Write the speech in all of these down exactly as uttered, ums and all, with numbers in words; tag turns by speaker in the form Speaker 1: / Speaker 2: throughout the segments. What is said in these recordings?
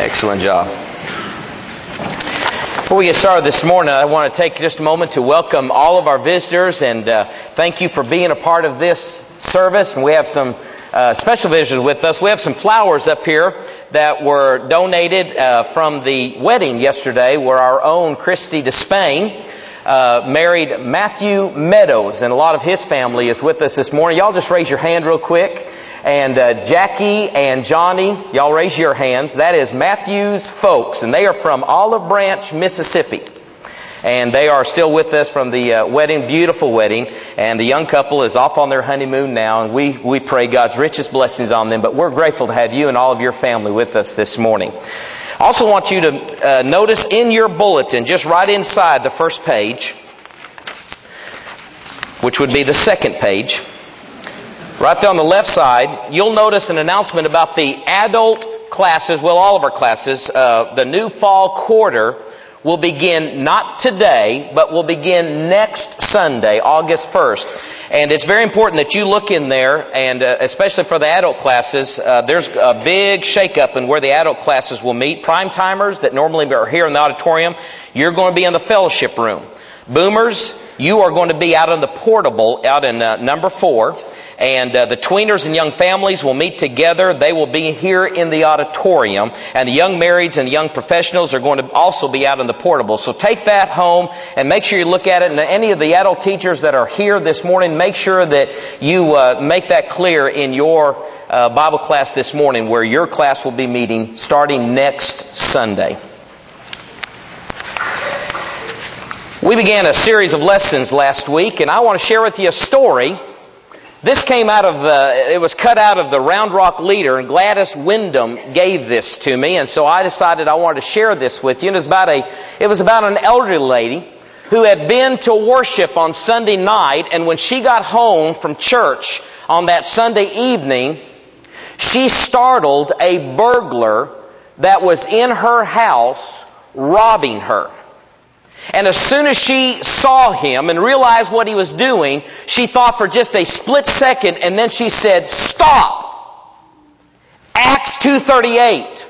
Speaker 1: Excellent job. Before we get started this morning, I want to take just a moment to welcome all of our visitors and uh, thank you for being a part of this service. And we have some uh, special visitors with us. We have some flowers up here that were donated uh, from the wedding yesterday, where our own Christy Despain uh, married Matthew Meadows, and a lot of his family is with us this morning. Y'all just raise your hand real quick. And uh, Jackie and Johnny, y'all raise your hands. That is Matthew's folks, and they are from Olive Branch, Mississippi. And they are still with us from the uh, wedding, beautiful wedding. And the young couple is off on their honeymoon now, and we, we pray God's richest blessings on them. But we're grateful to have you and all of your family with us this morning. I also want you to uh, notice in your bulletin, just right inside the first page, which would be the second page, right there on the left side, you'll notice an announcement about the adult classes, well, all of our classes. Uh, the new fall quarter will begin not today, but will begin next Sunday, August first. And it's very important that you look in there, and uh, especially for the adult classes, uh, there's a big shakeup in where the adult classes will meet. Prime timers that normally are here in the auditorium, you're going to be in the fellowship room. Boomers, you are going to be out in the portable, out in uh, number four. And uh, the tweeners and young families will meet together. They will be here in the auditorium. And the young marrieds and the young professionals are going to also be out in the portable. So take that home and make sure you look at it. And any of the adult teachers that are here this morning, make sure that you uh, make that clear in your uh, Bible class this morning, where your class will be meeting starting next Sunday. We began a series of lessons last week, and I want to share with you a story. This came out of the, it was cut out of the Round Rock Leader, and Gladys Wyndham gave this to me, and so I decided I wanted to share this with you. And it was about a, it was about an elderly lady who had been to worship on Sunday night, and when she got home from church on that Sunday evening, she startled a burglar that was in her house robbing her. And as soon as she saw him and realized what he was doing, she thought for just a split second, and then she said, "Stop!" Acts two thirty-eight.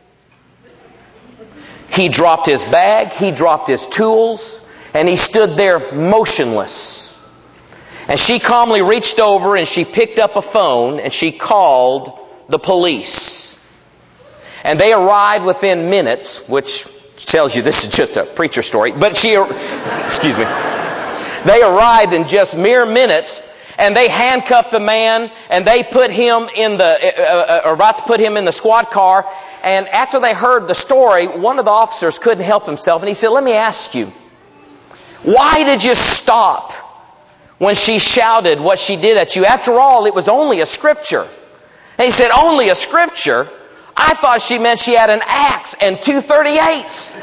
Speaker 1: He dropped his bag, he dropped his tools, and he stood there motionless. And she calmly reached over and she picked up a phone and she called the police. And they arrived within minutes, which tells you this is just a preacher story, but she, excuse me, they arrived in just mere minutes, and they handcuffed the man, and they put him in the, uh, uh, about to put him in the squad car. And after they heard the story, one of the officers couldn't help himself, and he said, "Let me ask you, why did you stop when she shouted what she did at you? After all, it was only a scripture." And he said, "Only a scripture? I thought she meant she had an axe and two thirty-eights.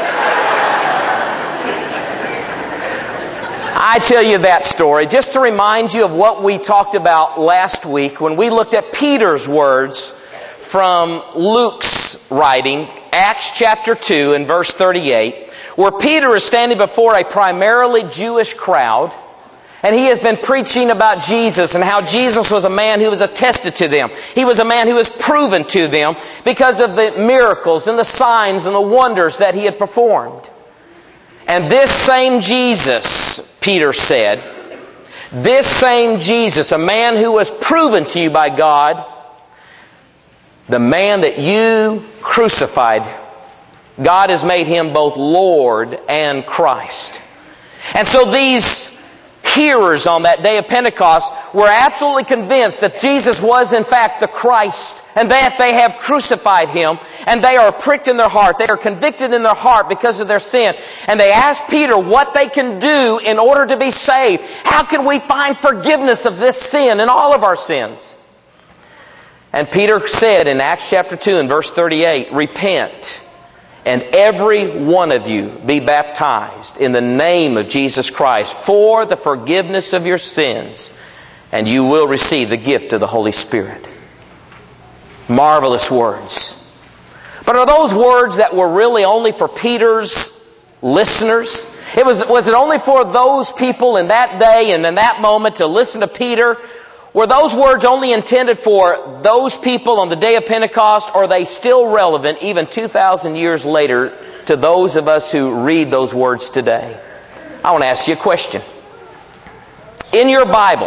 Speaker 1: I tell you that story just to remind you of what we talked about last week when we looked at Peter's words from Luke's writing, Acts chapter two and verse thirty-eight, where Peter is standing before a primarily Jewish crowd. And he has been preaching about Jesus and how Jesus was a man who was attested to them. He was a man who was proven to them because of the miracles and the signs and the wonders that he had performed. And this same Jesus, Peter said, this same Jesus, a man who was proven to you by God, the man that you crucified, God has made him both Lord and Christ. And so these hearers on that day of Pentecost were absolutely convinced that Jesus was in fact the Christ, and that they have crucified him, and they are pricked in their heart. They are convicted in their heart because of their sin. And they asked Peter what they can do in order to be saved. How can we find forgiveness of this sin and all of our sins? And Peter said in Acts chapter two and verse thirty-eight, "Repent, and every one of you be baptized in the name of Jesus Christ for the forgiveness of your sins, and you will receive the gift of the Holy Spirit." Marvelous words. But are those words that were really only for Peter's listeners? It was, was it only for those people in that day and in that moment to listen to Peter? Were those words only intended for those people on the day of Pentecost, or are they still relevant even two thousand years later to those of us who read those words today? I want to ask you a question. In your Bible,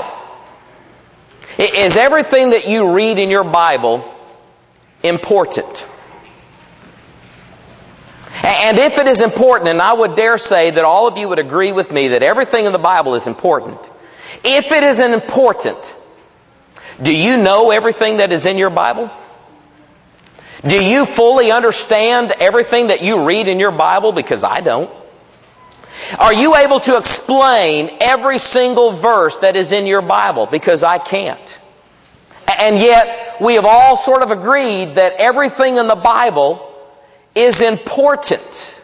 Speaker 1: is everything that you read in your Bible important? And if it is important, and I would dare say that all of you would agree with me that everything in the Bible is important. If it is important, do you know everything that is in your Bible? Do you fully understand everything that you read in your Bible? Because I don't. Are you able to explain every single verse that is in your Bible? Because I can't. And yet, we have all sort of agreed that everything in the Bible is important.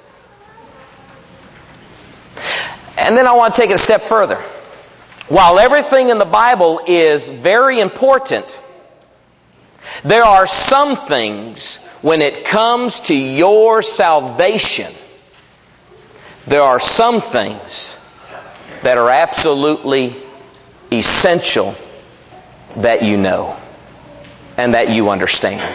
Speaker 1: And then I want to take it a step further. While everything in the Bible is very important, there are some things when it comes to your salvation, there are some things that are absolutely essential that you know and that you understand.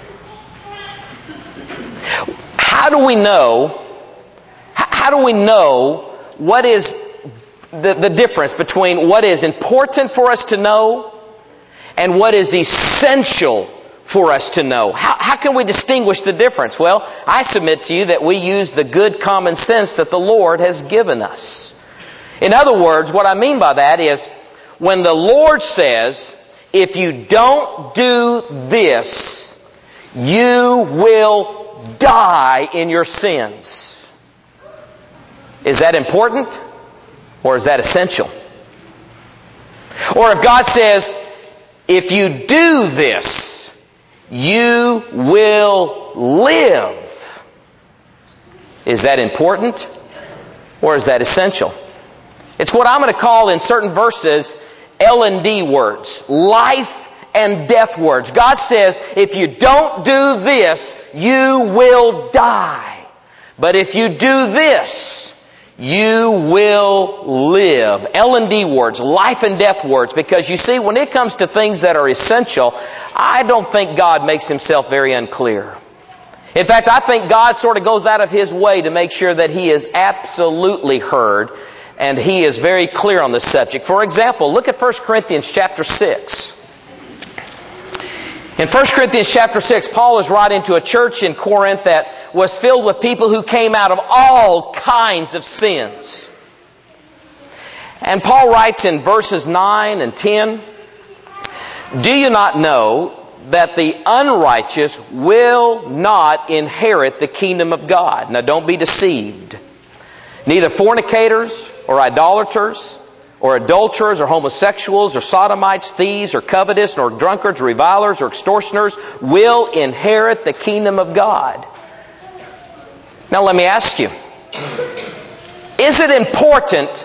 Speaker 1: How do we know, how do we know what is the, the difference between what is important for us to know and what is essential for us to know? How, how can we distinguish the difference? Well, I submit to you that we use the good common sense that the Lord has given us. In other words, what I mean by that is when the Lord says, if you don't do this, you will die in your sins. Is that important? Or is that essential? Or if God says, if you do this, you will live. Is that important? Or is that essential? It's what I'm going to call in certain verses L and D words. Life and death words. God says, if you don't do this, you will die. But if you do this, you will live. L and D words, life and death words. Because you see, when it comes to things that are essential, I don't think God makes Himself very unclear. In fact, I think God sort of goes out of His way to make sure that He is absolutely heard and He is very clear on the subject. For example, look at First Corinthians chapter six. In First Corinthians chapter six, Paul is writing to a church in Corinth that was filled with people who came out of all kinds of sins. And Paul writes in verses nine and ten, do you not know that the unrighteous will not inherit the kingdom of God? Now don't be deceived. Neither fornicators or idolaters or adulterers or homosexuals or sodomites, thieves or covetous, nor drunkards, revilers or extortioners will inherit the kingdom of God. Now let me ask you, is it important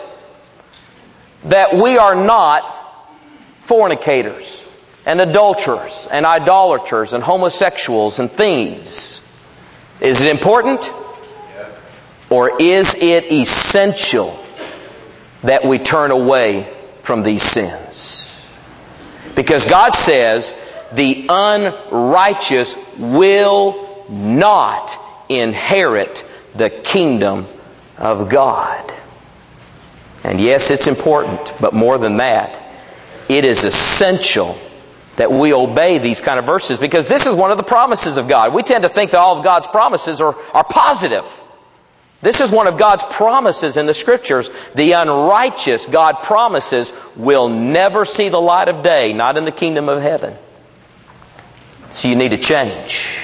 Speaker 1: that we are not fornicators and adulterers and idolaters and homosexuals and thieves? Is it important? Yes. Or is it essential that we turn away from these sins? Because God says the unrighteous will not inherit the kingdom of God. And yes, it's important, but more than that, it is essential that we obey these kind of verses, because this is one of the promises of God. We tend to think that all of God's promises are, are positive. This is one of God's promises in the Scriptures. The unrighteous, God promises, will never see the light of day, not in the kingdom of heaven. So you need to change.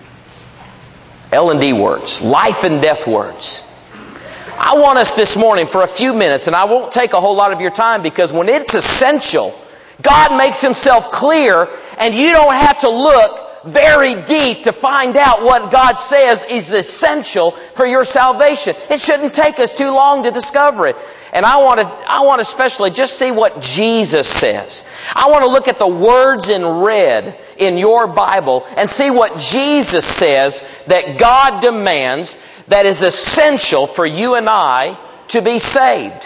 Speaker 1: L and D words, life and death words. I want us this morning for a few minutes, and I won't take a whole lot of your time, because when it's essential, God makes Himself clear, and you don't have to look very deep to find out what God says is essential for your salvation. It shouldn't take us too long to discover it. And I want to, I want to especially just see what Jesus says. I want to look at the words in red in your Bible and see what Jesus says that God demands that is essential for you and I to be saved.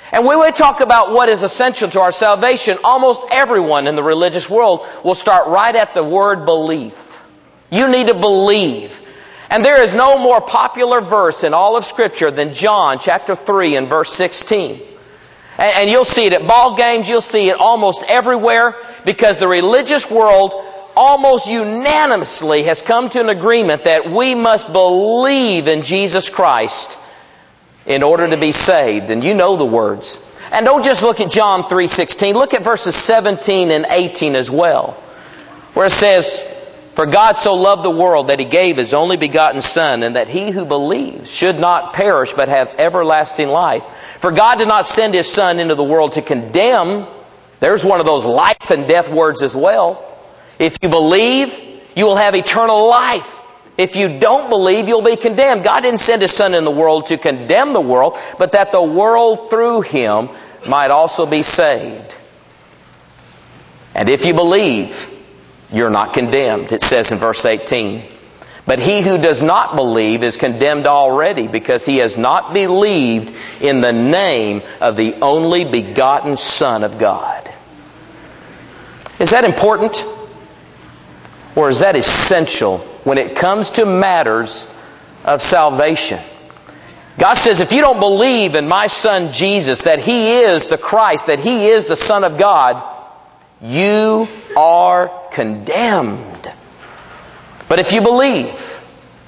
Speaker 1: And when we talk about what is essential to our salvation, almost everyone in the religious world will start right at the word belief. You need to believe. And there is no more popular verse in all of Scripture than John chapter three and verse sixteen. And you'll see it at ball games, you'll see it almost everywhere, because the religious world almost unanimously has come to an agreement that we must believe in Jesus Christ in order to be saved. And you know the words. And don't just look at John three sixteen, look at verses seventeen and eighteen as well, where it says, "For God so loved the world that He gave His only begotten Son, and that he who believes should not perish but have everlasting life. For God did not send His Son into the world to condemn." There's one of those life and death words as well. If you believe, you will have eternal life. If you don't believe, you'll be condemned. God didn't send His Son in the world to condemn the world, but that the world through Him might also be saved. And if you believe, you're not condemned, it says in verse eighteen. But he who does not believe is condemned already, because he has not believed in the name of the only begotten Son of God. Is that important? Or is that essential when it comes to matters of salvation? God says, if you don't believe in my Son Jesus, that He is the Christ, that He is the Son of God, you are condemned. But if you believe,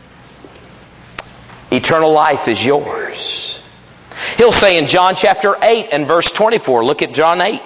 Speaker 1: eternal life is yours. He'll say in John chapter eight and verse twenty-four, look at John eight.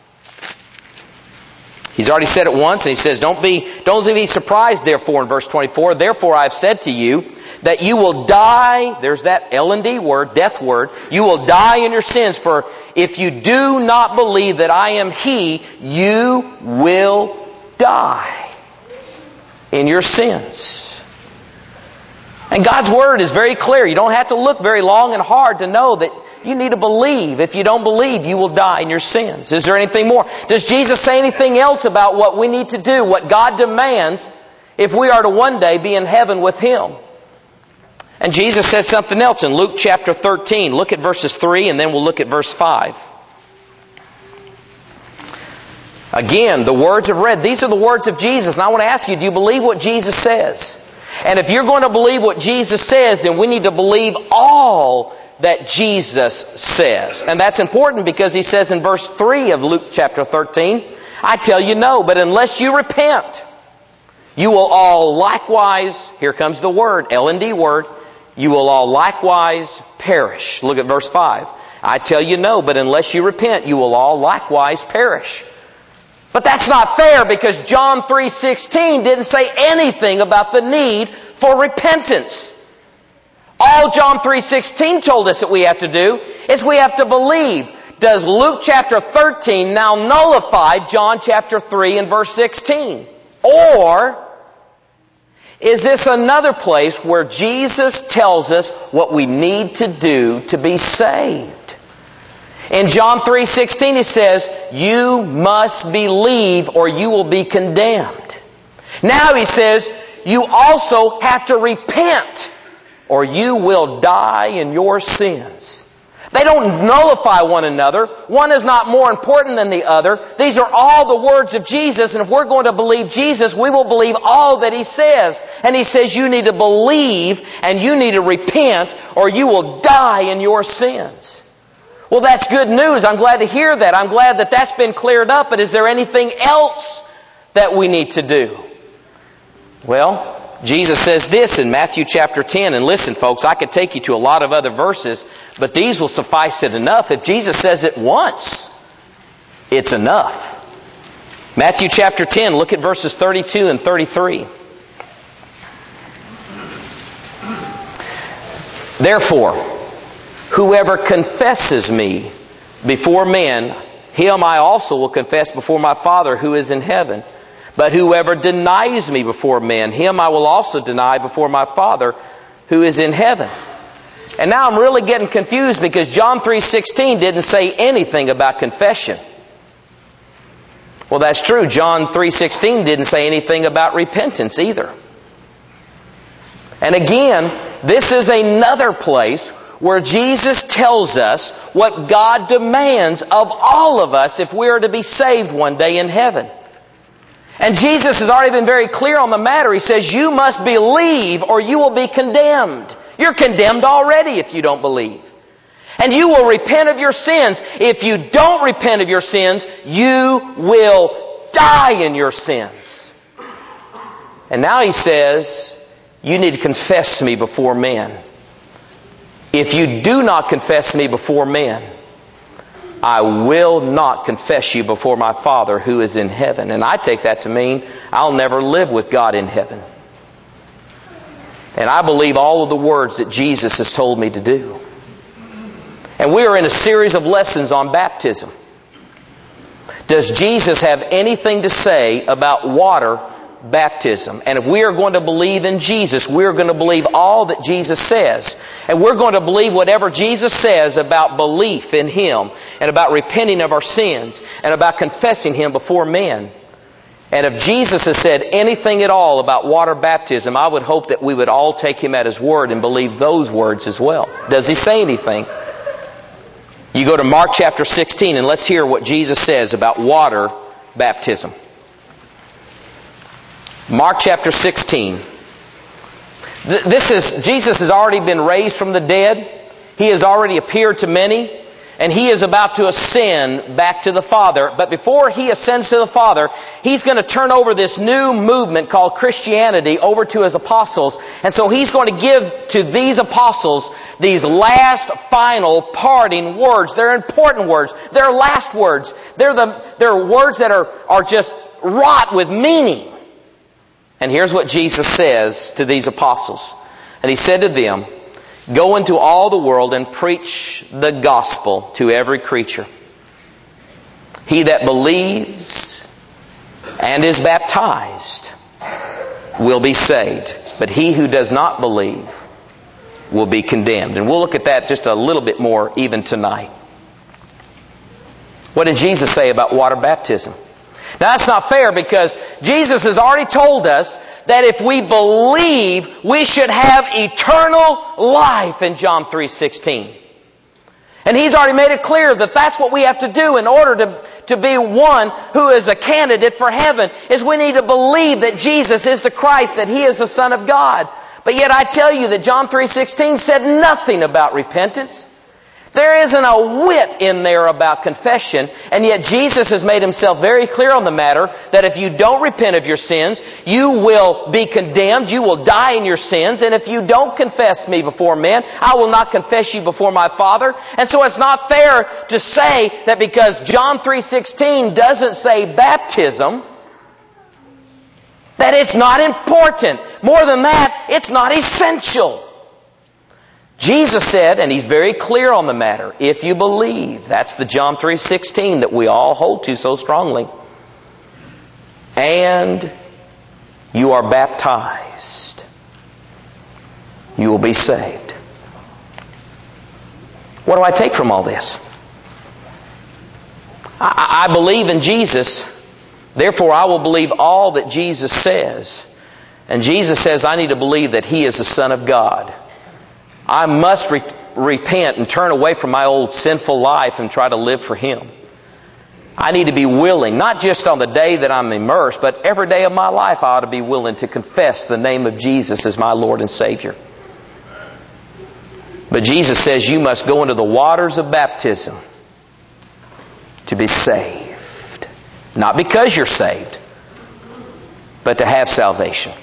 Speaker 1: He's already said it once, and He says, don't be, don't be surprised, therefore, in verse twenty-four, "Therefore I have said to you that you will die," there's that L and D word, death word, "you will die in your sins, for if you do not believe that I am He, you will die in your sins." And God's Word is very clear. You don't have to look very long and hard to know that you need to believe. If you don't believe, you will die in your sins. Is there anything more? Does Jesus say anything else about what we need to do, what God demands, if we are to one day be in heaven with Him? And Jesus says something else in Luke chapter thirteen. Look at verses three, and then we'll look at verse five. Again, the words of read. These are the words of Jesus. And I want to ask you, do you believe what Jesus says? And if you're going to believe what Jesus says, then we need to believe all that Jesus says. And that's important because He says in verse three of Luke chapter thirteen, "I tell you no, but unless you repent, you will all likewise," here comes the word, L and D word, "you will all likewise perish." Look at verse five. "I tell you no, but unless you repent, you will all likewise perish." But that's not fair, because John three sixteen didn't say anything about the need for repentance. All John three sixteen told us that we have to do is we have to believe. Does Luke chapter thirteen now nullify John chapter three and verse sixteen? Or is this another place where Jesus tells us what we need to do to be saved? In John three sixteen He says, "You must believe or you will be condemned." Now He says, "You also have to repent or you will die in your sins." They don't nullify one another. One is not more important than the other. These are all the words of Jesus, and if we're going to believe Jesus, we will believe all that He says. And He says you need to believe and you need to repent or you will die in your sins. Well, that's good news. I'm glad to hear that. I'm glad that that's been cleared up. But is there anything else that we need to do? Well, Jesus says this in Matthew chapter ten. And listen, folks, I could take you to a lot of other verses, but these will suffice it enough. If Jesus says it once, it's enough. Matthew chapter ten, look at verses thirty-two and thirty-three. "Therefore, whoever confesses me before men, him I also will confess before my Father who is in heaven. But whoever denies me before men, him I will also deny before my Father who is in heaven." And now I'm really getting confused, because John three sixteen didn't say anything about confession. Well, that's true. John three sixteen didn't say anything about repentance either. And again, this is another place where Jesus tells us what God demands of all of us if we are to be saved one day in heaven. And Jesus has already been very clear on the matter. He says, you must believe or you will be condemned. You're condemned already if you don't believe. And you will repent of your sins. If you don't repent of your sins, you will die in your sins. And now He says, you need to confess me before men. If you do not confess me before men, I will not confess you before my Father who is in heaven. And I take that to mean I'll never live with God in heaven. And I believe all of the words that Jesus has told me to do. And we are in a series of lessons on baptism. Does Jesus have anything to say about water baptism? And if we are going to believe in Jesus, we're going to believe all that Jesus says. And we're going to believe whatever Jesus says about belief in Him and about repenting of our sins and about confessing Him before men. And if Jesus has said anything at all about water baptism, I would hope that we would all take Him at His word and believe those words as well. Does He say anything? You go to Mark chapter sixteen and let's hear what Jesus says about water baptism. Mark chapter sixteen. This is, Jesus has already been raised from the dead. He has already appeared to many. And He is about to ascend back to the Father. But before He ascends to the Father, He's going to turn over this new movement called Christianity over to His apostles. And so He's going to give to these apostles these last, final, parting words. They're important words. They're last words. They're the, they're words that are, are just wrought with meaning. And here's what Jesus says to these apostles. And He said to them, go into all the world and preach the gospel to every creature. He that believes and is baptized will be saved, but he who does not believe will be condemned. And we'll look at that just a little bit more even tonight. What did Jesus say about water baptism? Now that's not fair because Jesus has already told us that if we believe, we should have eternal life in John three sixteen. And He's already made it clear that that's what we have to do in order to, to be one who is a candidate for heaven, is we need to believe that Jesus is the Christ, that He is the Son of God. But yet I tell you that John three sixteen said nothing about repentance. There isn't a whit in there about confession, and yet Jesus has made Himself very clear on the matter that if you don't repent of your sins, you will be condemned, you will die in your sins, and if you don't confess me before men, I will not confess you before my Father. And so it's not fair to say that because John three sixteen doesn't say baptism, that it's not important. More than that, it's not essential. Jesus said, and He's very clear on the matter, if you believe, that's the John three sixteen that we all hold to so strongly, and you are baptized, you will be saved. What do I take from all this? I, I believe in Jesus, therefore I will believe all that Jesus says. And Jesus says I need to believe that He is the Son of God. I must re- repent and turn away from my old sinful life and try to live for Him. I need to be willing, not just on the day that I'm immersed, but every day of my life I ought to be willing to confess the name of Jesus as my Lord and Savior. But Jesus says you must go into the waters of baptism to be saved. Not because you're saved, but to have salvation.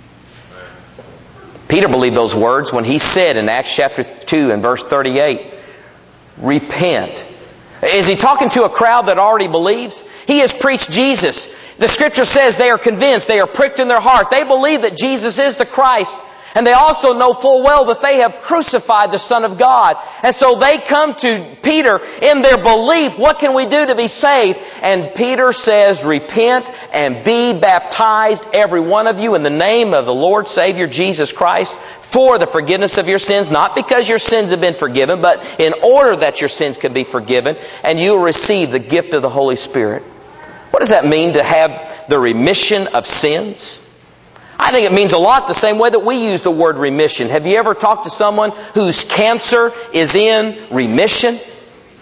Speaker 1: Peter believed those words when he said in Acts chapter two and verse thirty-eight, repent. Is he talking to a crowd that already believes? He has preached Jesus. The Scripture says they are convinced, they are pricked in their heart. They believe that Jesus is the Christ. And they also know full well that they have crucified the Son of God. And so they come to Peter in their belief, what can we do to be saved? And Peter says, repent and be baptized, every one of you, in the name of the Lord Savior Jesus Christ, for the forgiveness of your sins, not because your sins have been forgiven, but in order that your sins can be forgiven, and you will receive the gift of the Holy Spirit. What does that mean to have the remission of sins? I think it means a lot the same way that we use the word remission. Have you ever talked to someone whose cancer is in remission?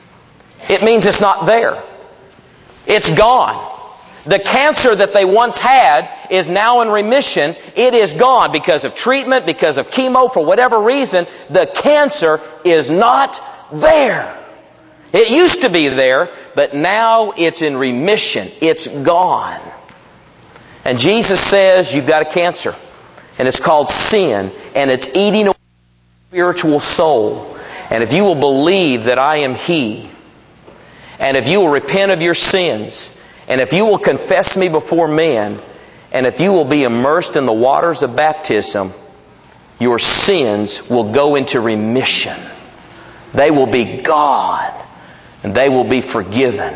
Speaker 1: It means it's not there. It's gone. The cancer that they once had is now in remission. It is gone because of treatment, because of chemo, for whatever reason. The cancer is not there. It used to be there, but now it's in remission. It's gone. And Jesus says you've got a cancer, and it's called sin, and it's eating away your spiritual soul. And if you will believe that I am He, and if you will repent of your sins, and if you will confess me before men, and if you will be immersed in the waters of baptism, your sins will go into remission. They will be gone, and they will be forgiven.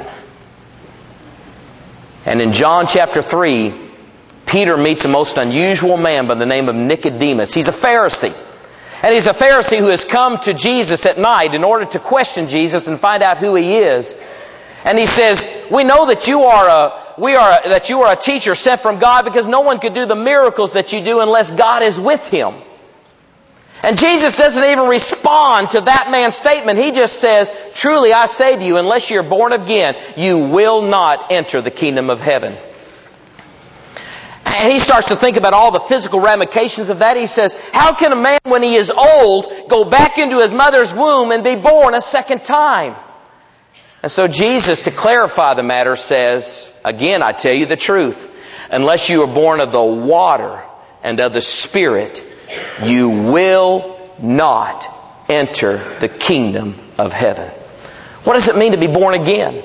Speaker 1: And in John chapter three, Peter meets a most unusual man by the name of Nicodemus. He's a Pharisee. And he's a Pharisee who has come to Jesus at night in order to question Jesus and find out who He is. And he says, we know that you are a, we are a, that you are a teacher sent from God, because no one could do the miracles that you do unless God is with him. And Jesus doesn't even respond to that man's statement. He just says, truly I say to you, unless you're born again, you will not enter the kingdom of heaven. And he starts to think about all the physical ramifications of that. He says, how can a man when he is old go back into his mother's womb and be born a second time? And so Jesus, to clarify the matter, says, again, I tell you the truth, unless you are born of the water and of the Spirit, you will not enter the kingdom of heaven. What does it mean to be born again?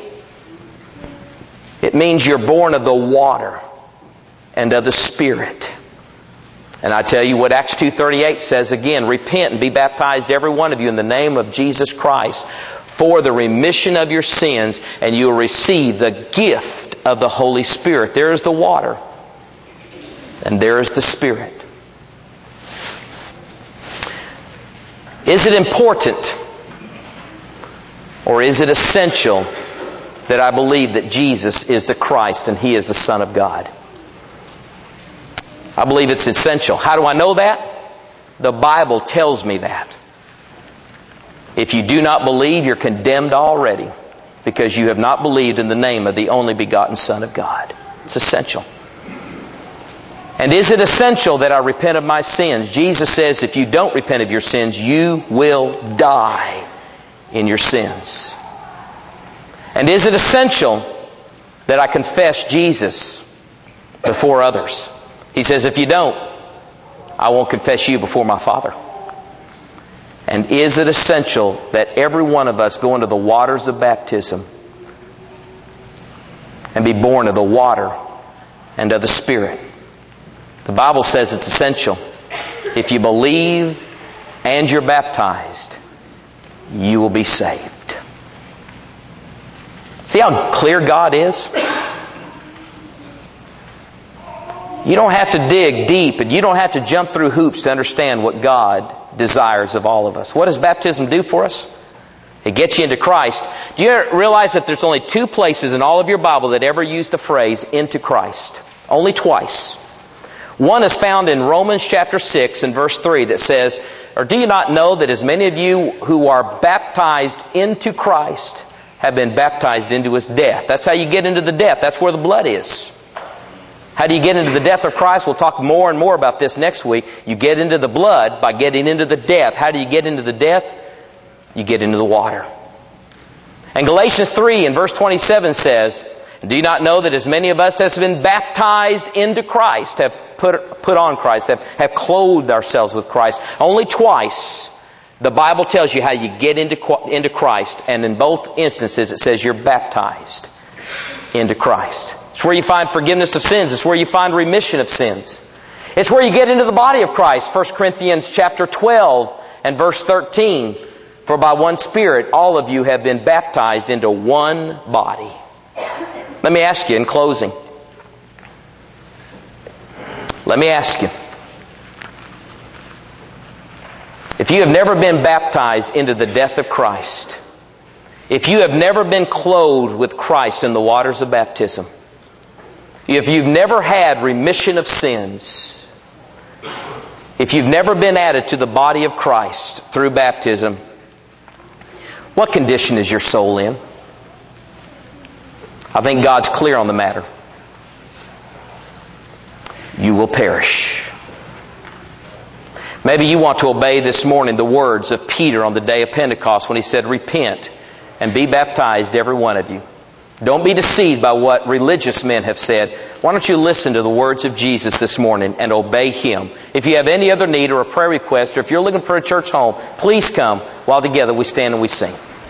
Speaker 1: It means you're born of the water and of the Spirit. And I tell you what Acts two thirty-eight says again, repent and be baptized every one of you in the name of Jesus Christ for the remission of your sins, and you will receive the gift of the Holy Spirit. There is the water, and there is the Spirit. Is it important, or is it essential, that I believe that Jesus is the Christ and He is the Son of God? I believe it's essential. How do I know that? The Bible tells me that. If you do not believe, you're condemned already, because you have not believed in the name of the only begotten Son of God. It's essential. And is it essential that I repent of my sins? Jesus says if you don't repent of your sins, you will die in your sins. And is it essential that I confess Jesus before others? He says, if you don't, I won't confess you before my Father. And is it essential that every one of us go into the waters of baptism and be born of the water and of the Spirit? The Bible says it's essential. If you believe and you're baptized, you will be saved. See how clear God is? You don't have to dig deep, and you don't have to jump through hoops to understand what God desires of all of us. What does baptism do for us? It gets you into Christ. Do you realize that there's only two places in all of your Bible that ever use the phrase into Christ? Only twice. One is found in Romans chapter six and verse three that says, or do you not know that as many of you who are baptized into Christ have been baptized into His death? That's how you get into the death. That's where the blood is. How do you get into the death of Christ? We'll talk more and more about this next week. You get into the blood by getting into the death. How do you get into the death? You get into the water. And Galatians three and verse twenty-seven says, do you not know that as many of us as have been baptized into Christ, have put, put on Christ, have, have clothed ourselves with Christ? Only twice the Bible tells you how you get into, into Christ, and in both instances it says you're baptized into Christ. It's where you find forgiveness of sins. It's where you find remission of sins. It's where you get into the body of Christ. First Corinthians chapter twelve and verse thirteen. For by one Spirit all of you have been baptized into one body. Let me ask you in closing. Let me ask you. If you have never been baptized into the death of Christ, if you have never been clothed with Christ in the waters of baptism, if you've never had remission of sins, if you've never been added to the body of Christ through baptism, what condition is your soul in? I think God's clear on the matter. You will perish. Maybe you want to obey this morning the words of Peter on the day of Pentecost when he said, repent and be baptized, every one of you. Don't be deceived by what religious men have said. Why don't you listen to the words of Jesus this morning and obey Him? If you have any other need or a prayer request, or if you're looking for a church home, please come while together we stand and we sing.